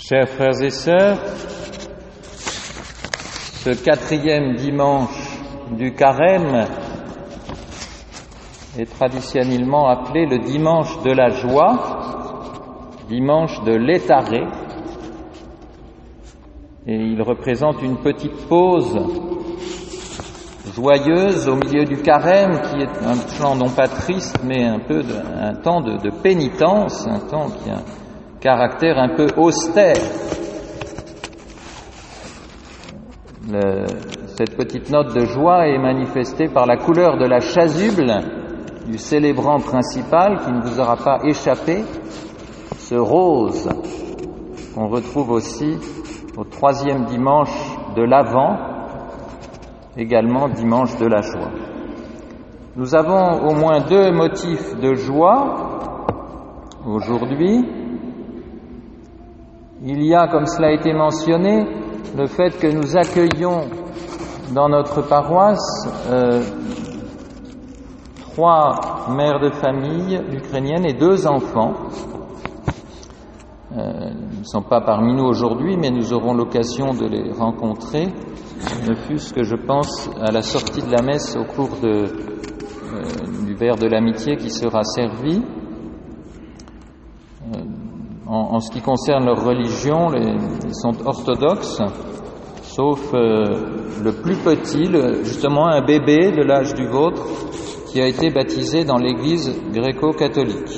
Chers frères et sœurs, ce 4e dimanche du Carême est traditionnellement appelé le dimanche de la joie, dimanche de l'Étaré, et il représente une petite pause joyeuse au milieu du Carême, qui est un chant non pas triste, mais un temps de pénitence, un temps qui a un caractère un peu austère. Cette petite note de joie est manifestée par la couleur de la chasuble du célébrant principal, qui ne vous aura pas échappé, ce rose qu'on retrouve aussi au 3e dimanche de l'Avent, également dimanche de la joie. Nous avons au moins 2 motifs de joie aujourd'hui. Il y a, comme cela a été mentionné, le fait que nous accueillons dans notre paroisse 3 mères de famille ukrainiennes et 2 enfants. Ils ne sont pas parmi nous aujourd'hui, mais nous aurons l'occasion de les rencontrer, ne fût-ce que je pense à la sortie de la messe au cours du verre de l'amitié qui sera servi. En ce qui concerne leur religion, ils sont orthodoxes, sauf le plus petit, justement un bébé de l'âge du vôtre, qui a été baptisé dans l'église gréco-catholique.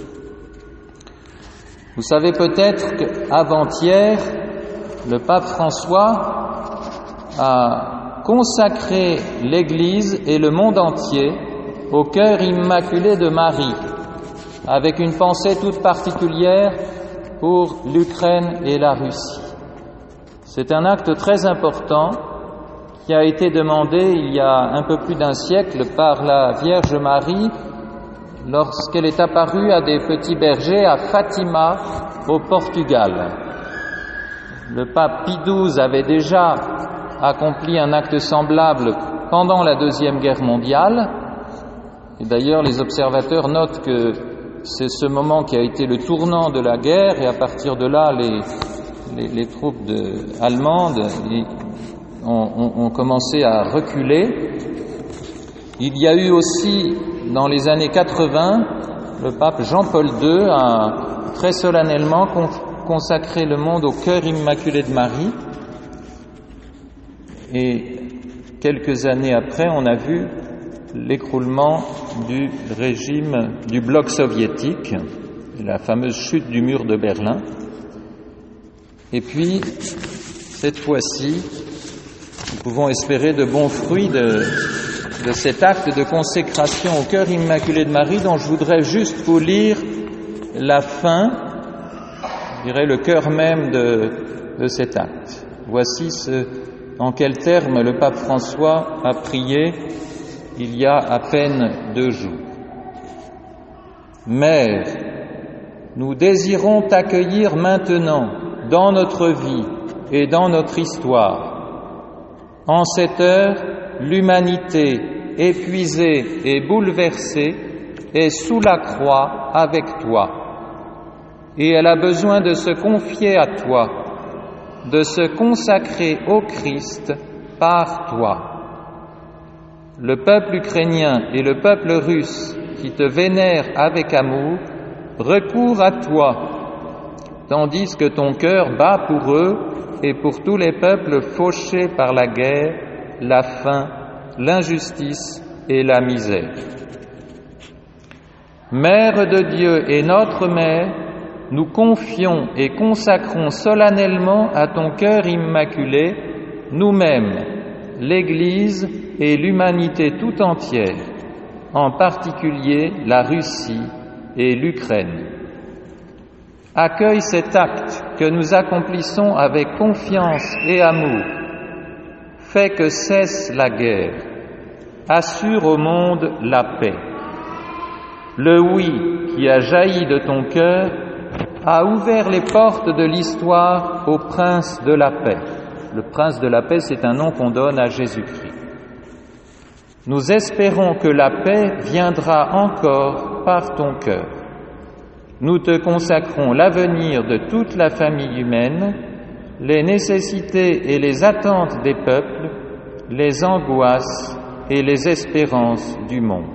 Vous savez peut-être qu'avant-hier, le pape François a consacré l'Église et le monde entier au cœur immaculé de Marie, avec une pensée toute particulière pour l'Ukraine et la Russie. C'est un acte très important qui a été demandé il y a un peu plus d'un siècle par la Vierge Marie lorsqu'elle est apparue à des petits bergers à Fatima, au Portugal. Le pape Pie XII avait déjà accompli un acte semblable pendant la Deuxième Guerre mondiale. Et d'ailleurs, les observateurs notent que c'est ce moment qui a été le tournant de la guerre, et à partir de là, les troupes allemandes ont commencé à reculer. Il y a eu aussi, dans les années 80, le pape Jean-Paul II a très solennellement consacré le monde au cœur immaculé de Marie. Et quelques années après, on a vu l'écroulement du régime du bloc soviétique, la fameuse chute du mur de Berlin. Et puis, cette fois-ci, nous pouvons espérer de bons fruits de cet acte de consécration au cœur immaculé de Marie, dont je voudrais juste vous lire la fin, je dirais le cœur même de cet acte. Voici en quels termes le pape François a prié il y a à peine 2 jours. Mère, nous désirons t'accueillir maintenant dans notre vie et dans notre histoire. En cette heure, l'humanité, épuisée et bouleversée, est sous la croix avec toi. Et elle a besoin de se confier à toi, de se consacrer au Christ par toi. Le peuple ukrainien et le peuple russe, qui te vénèrent avec amour, recourent à toi, tandis que ton cœur bat pour eux et pour tous les peuples fauchés par la guerre, la faim, l'injustice et la misère. Mère de Dieu et notre Mère, nous confions et consacrons solennellement à ton cœur immaculé nous-mêmes, l'Église et l'humanité tout entière, en particulier la Russie et l'Ukraine. Accueille cet acte que nous accomplissons avec confiance et amour. Fais que cesse la guerre. Assure au monde la paix. Le oui qui a jailli de ton cœur a ouvert les portes de l'histoire au Prince de la paix. Le Prince de la paix, c'est un nom qu'on donne à Jésus-Christ. Nous espérons que la paix viendra encore par ton cœur. nous te consacrons l'avenir de toute la famille humaine, les nécessités et les attentes des peuples, les angoisses et les espérances du monde.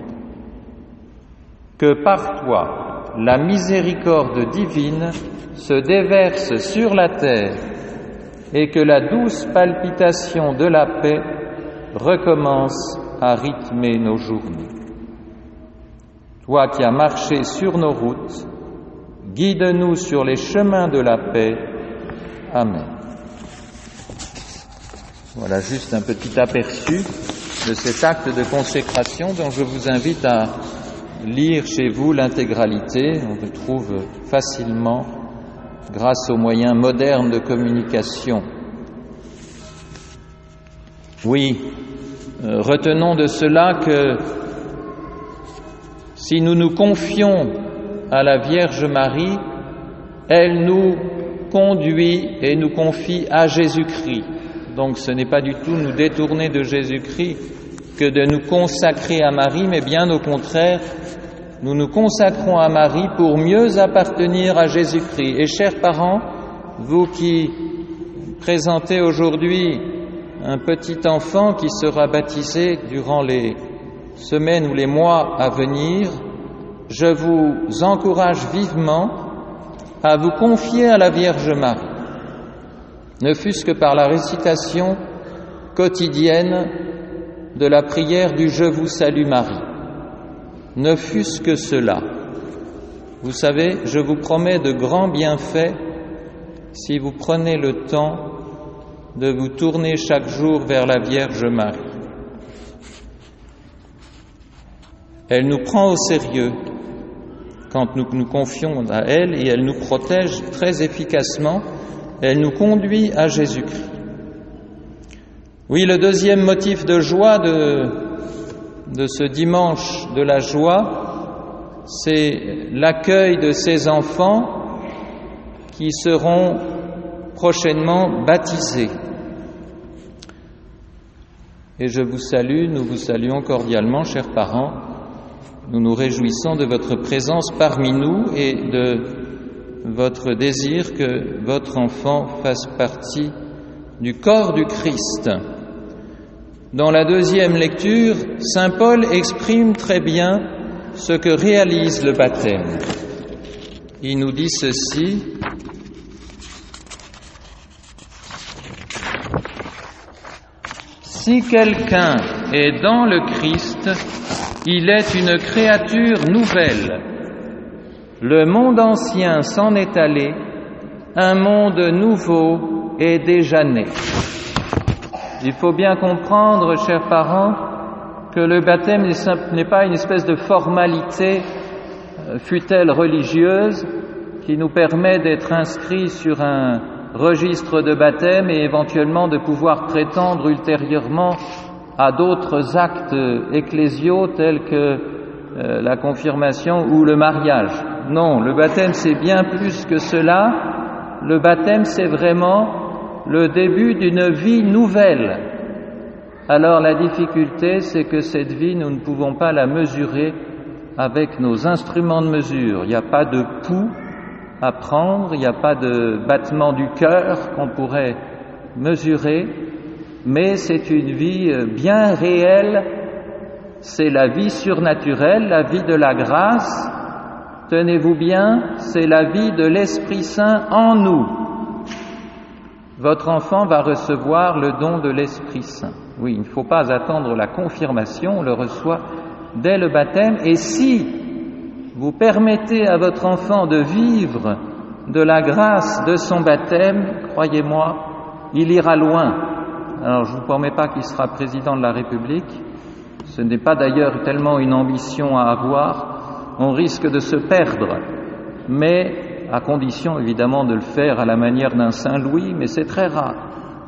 Que par toi, la miséricorde divine se déverse sur la terre et que la douce palpitation de la paix recommence à rythmer nos journées. Toi qui as marché sur nos routes, guide-nous sur les chemins de la paix. Amen. Voilà juste un petit aperçu de cet acte de consécration dont je vous invite à lire chez vous l'intégralité. On le trouve facilement grâce aux moyens modernes de communication. Oui, retenons de cela que si nous nous confions à la Vierge Marie, elle nous conduit et nous confie à Jésus-Christ. Donc ce n'est pas du tout nous détourner de Jésus-Christ que de nous consacrer à Marie, mais bien au contraire, nous nous consacrons à Marie pour mieux appartenir à Jésus-Christ. Et chers parents, vous qui présentez aujourd'hui un petit enfant qui sera baptisé durant les semaines ou les mois à venir, je vous encourage vivement à vous confier à la Vierge Marie, ne fût-ce que par la récitation quotidienne de la prière du « Je vous salue Marie », ne fût-ce que cela. Vous savez, je vous promets de grands bienfaits si vous prenez le temps de vous tourner chaque jour vers la Vierge Marie. Elle nous prend au sérieux quand nous nous confions à elle et elle nous protège très efficacement. Elle nous conduit à Jésus-Christ. Oui, le deuxième motif de joie de ce dimanche de la joie, c'est l'accueil de ces enfants qui seront prochainement baptisés. Et je vous salue, nous vous saluons cordialement, chers parents. Nous nous réjouissons de votre présence parmi nous et de votre désir que votre enfant fasse partie du corps du Christ. Dans la deuxième lecture, saint Paul exprime très bien ce que réalise le baptême. Il nous dit ceci: si quelqu'un est dans le Christ, il est une créature nouvelle. Le monde ancien s'en est allé, un monde nouveau est déjà né. Il faut bien comprendre, chers parents, que le baptême n'est pas une espèce de formalité, fût-elle religieuse, qui nous permet d'être inscrits sur un registre de baptême et éventuellement de pouvoir prétendre ultérieurement à d'autres actes ecclésiaux tels que la confirmation ou le mariage. Non, le baptême c'est bien plus que cela. Le baptême c'est vraiment le début d'une vie nouvelle. Alors la difficulté c'est que cette vie nous ne pouvons pas la mesurer avec nos instruments de mesure. Il n'y a pas de pouls à prendre, il n'y a pas de battement du cœur qu'on pourrait mesurer, mais c'est une vie bien réelle, c'est la vie surnaturelle, la vie de la grâce. Tenez-vous bien, c'est la vie de l'Esprit Saint en nous. Votre enfant va recevoir le don de l'Esprit Saint. Oui, il ne faut pas attendre la confirmation, on le reçoit dès le baptême. Et si vous permettez à votre enfant de vivre de la grâce de son baptême, croyez-moi, il ira loin. Alors je ne vous promets pas qu'il sera président de la République, ce n'est pas d'ailleurs tellement une ambition à avoir, on risque de se perdre, mais à condition évidemment de le faire à la manière d'un Saint-Louis, mais c'est très rare.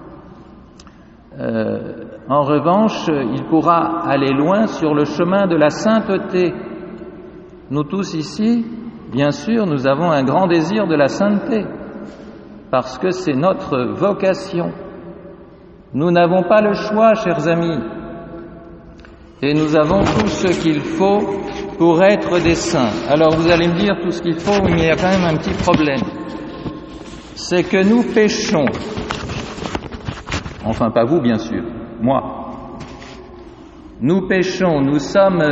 En revanche, il pourra aller loin sur le chemin de la sainteté. Nous tous ici, bien sûr, nous avons un grand désir de la sainteté, parce que c'est notre vocation. Nous n'avons pas le choix, chers amis, et nous avons tout ce qu'il faut pour être des saints. Alors vous allez me dire tout ce qu'il faut, mais il y a quand même un petit problème. C'est que nous péchons. Enfin, pas vous, bien sûr, moi. Nous péchons, nous sommes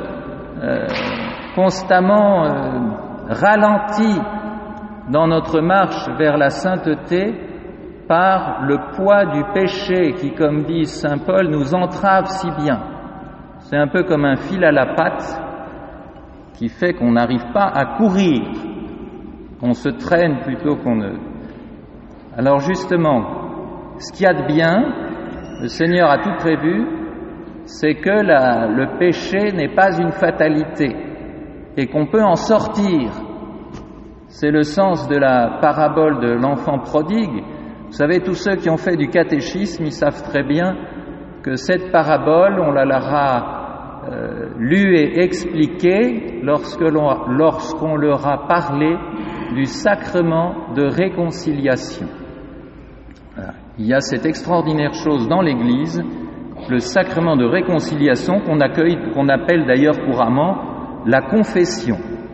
constamment ralentis dans notre marche vers la sainteté par le poids du péché qui, comme dit saint Paul, nous entrave si bien. C'est un peu comme un fil à la patte qui fait qu'on n'arrive pas à courir, on se traîne plutôt qu'on ne... Alors justement, ce qu'il y a de bien, le Seigneur a tout prévu, c'est que le péché n'est pas une fatalité et qu'on peut en sortir. C'est le sens de la parabole de l'enfant prodigue. Vous savez, tous ceux qui ont fait du catéchisme, ils savent très bien que cette parabole, on la leur a lue et expliquée lorsqu'on leur a parlé du sacrement de réconciliation. Il y a cette extraordinaire chose dans l'Église, le sacrement de réconciliation qu'on appelle d'ailleurs couramment la confession.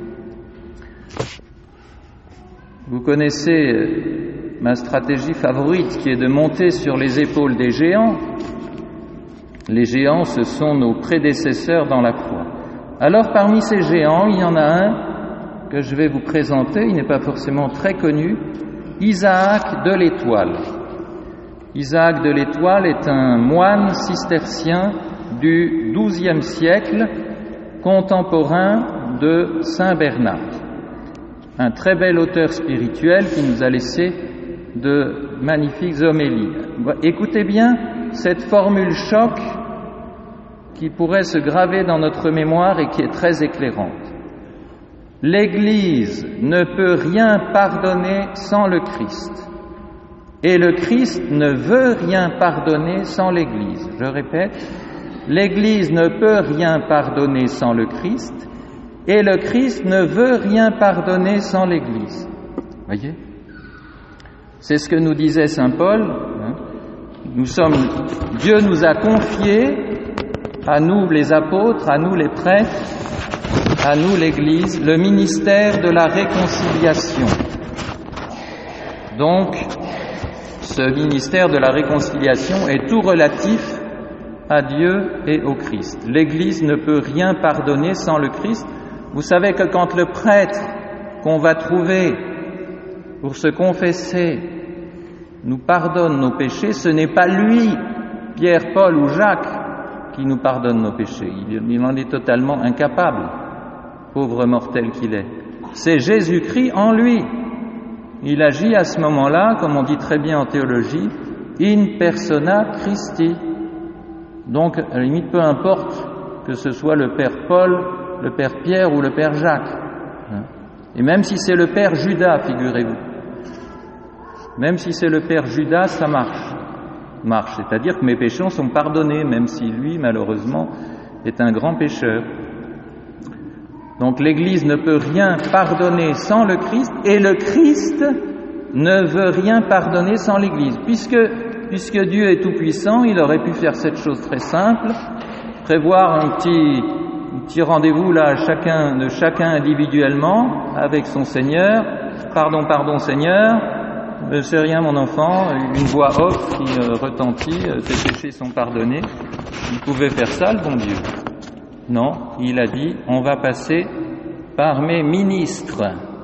Vous connaissez ma stratégie favorite qui est de monter sur les épaules des géants. Les géants, ce sont nos prédécesseurs dans la foi. Alors parmi ces géants, il y en a un que je vais vous présenter, il n'est pas forcément très connu, Isaac de l'Étoile. Isaac de l'Étoile est un moine cistercien du XIIe siècle, contemporain de Saint Bernard. Un très bel auteur spirituel qui nous a laissé de magnifiques homélies. Écoutez bien cette formule choc qui pourrait se graver dans notre mémoire et qui est très éclairante. L'Église ne peut rien pardonner sans le Christ. Et le Christ ne veut rien pardonner sans l'Église. Je répète, l'Église ne peut rien pardonner sans le Christ, et le Christ ne veut rien pardonner sans l'Église. Voyez ? C'est ce que nous disait saint Paul. Dieu nous a confié, à nous les apôtres, à nous les prêtres, à nous l'Église, le ministère de la réconciliation. Donc, ce ministère de la réconciliation est tout relatif à Dieu et au Christ. L'Église ne peut rien pardonner sans le Christ. Vous savez que quand le prêtre qu'on va trouver pour se confesser nous pardonne nos péchés, ce n'est pas lui, Pierre, Paul ou Jacques, qui nous pardonne nos péchés. Il en est totalement incapable, pauvre mortel qu'il est. C'est Jésus-Christ en lui. Il agit à ce moment-là, comme on dit très bien en théologie, in persona Christi. Donc, à la limite, peu importe que ce soit le Père Paul, le Père Pierre ou le Père Jacques. Et même si c'est le Père Judas, figurez-vous. Même si c'est le Père Judas, ça marche. C'est-à-dire que mes péchés sont pardonnés, même si lui, malheureusement, est un grand pécheur. Donc l'Église ne peut rien pardonner sans le Christ, et le Christ ne veut rien pardonner sans l'Église. Puisque Dieu est tout-puissant, il aurait pu faire cette chose très simple, prévoir un petit rendez-vous là, chacun individuellement, avec son Seigneur. Pardon Seigneur, c'est rien mon enfant, une voix off qui retentit, tes péchés sont pardonnés. Il pouvait faire ça, le bon Dieu. Non, il a dit, on va passer par mes ministres.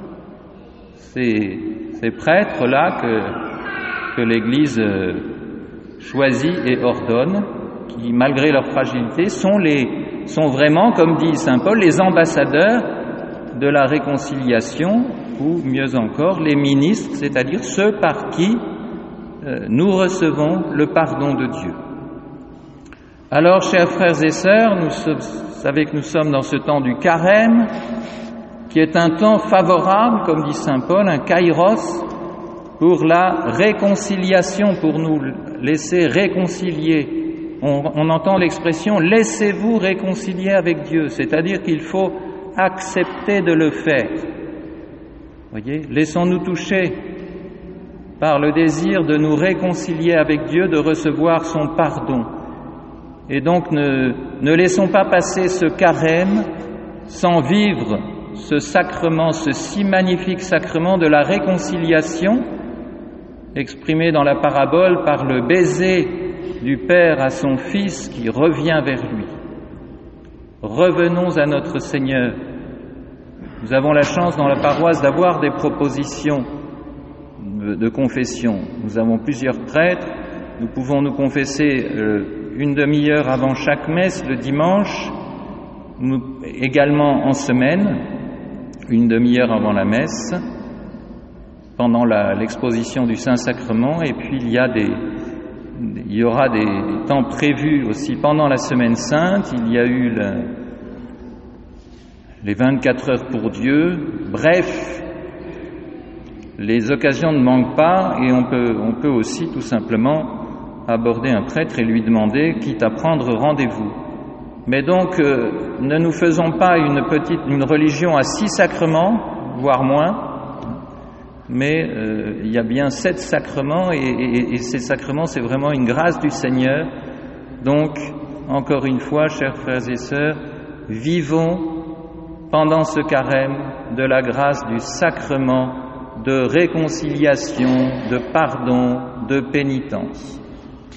Ces prêtres-là que l'Église choisit et ordonne, qui, malgré leur fragilité, sont vraiment, comme dit saint Paul, les ambassadeurs de la réconciliation, ou mieux encore, les ministres, c'est-à-dire ceux par qui nous recevons le pardon de Dieu. Alors, chers frères et sœurs, vous savez que nous sommes dans ce temps du carême, qui est un temps favorable, comme dit saint Paul, un kairos, pour la réconciliation, pour nous laisser réconcilier. On entend l'expression « laissez-vous réconcilier avec Dieu », c'est-à-dire qu'il faut accepter de le faire. Voyez, laissons-nous toucher par le désir de nous réconcilier avec Dieu, de recevoir son pardon. Et donc ne laissons pas passer ce carême sans vivre ce sacrement, ce si magnifique sacrement de la réconciliation, exprimé dans la parabole par le baiser du Père à son Fils qui revient vers lui. Revenons à notre Seigneur. Nous avons la chance dans la paroisse d'avoir des propositions de confession. Nous avons plusieurs prêtres. Nous pouvons nous confesser une demi-heure avant chaque messe le dimanche, également en semaine, une demi-heure avant la messe, pendant l'exposition du Saint-Sacrement, et puis il y aura des temps prévus aussi pendant la Semaine Sainte. Il y a eu les 24 heures pour Dieu. Bref, les occasions ne manquent pas, et on peut aussi tout simplement aborder un prêtre et lui demander, quitte à prendre rendez-vous. Mais donc, ne nous faisons pas une religion à 6 sacrements, voire moins, mais il y a bien 7 sacrements, et ces sacrements, c'est vraiment une grâce du Seigneur. Donc, encore une fois, chers frères et sœurs, vivons pendant ce carême de la grâce du sacrement de réconciliation, de pardon, de pénitence.